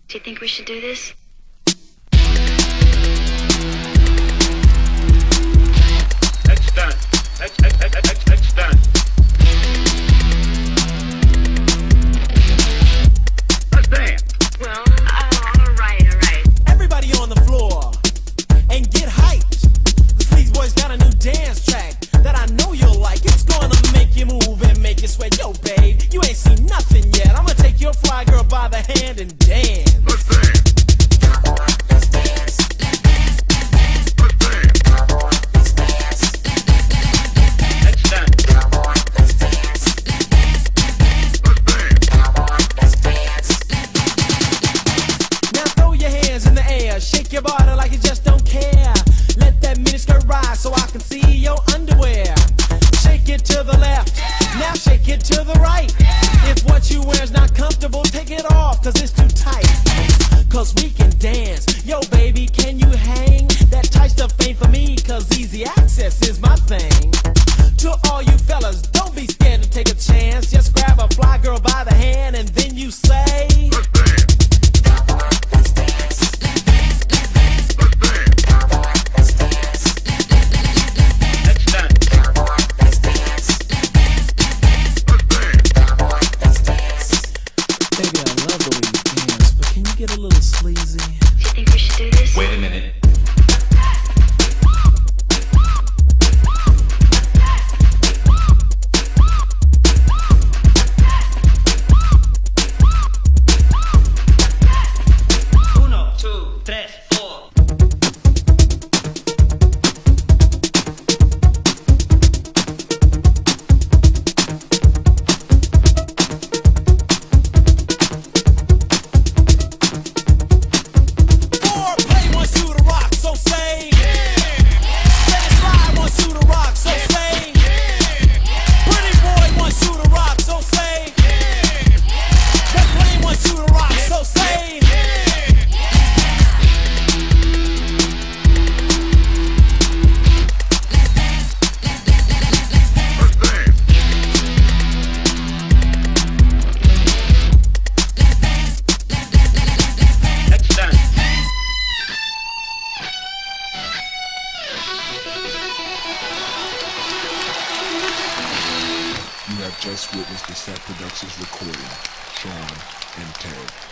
Do you think we should do this? It's done. It's done. Let's dance. Well, all right. Everybody on the floor and get hyped. The Sleaze Boys got a new dance track that I know you'll like. It's gonna make you move and make you sweat. Yo, babe, you ain't seen nothing yet. I'm gonna take your fly girl by the hand and dance. Let's dance. Let's dance. Let's dance. It's done. Let's dance. Let's dance. Now throw your hands in the air, shake your body like you just don't care. Let that miniskirt rise so I can see your underwear. Shake it to the left, now shake it to the right. If what you wear's not comfortable, take it off, cause it's too tight. Cause we can dance, yo baby, can you hang? That tight stuff ain't for me, cause easy access is my thing. To all you fellas, don't be scared to take a chance. Just grab a fly girl by the hand and then you say, Let's dance. let's dance. Let's dance. It's done. Let's dance. Let's dance. Baby, I love the way you dance, but can you get a little sleazy? Do you think we should do this? Wait a minute. Uno, two, tres, four. Foreplay wants you to rock, so say. Satisfied wants you to rock, so say. Pretty boy wants you to rock, so say. That plane wants you to rock, so say. It's done. You have just witnessed the Set Productions recording, Sean and Ted.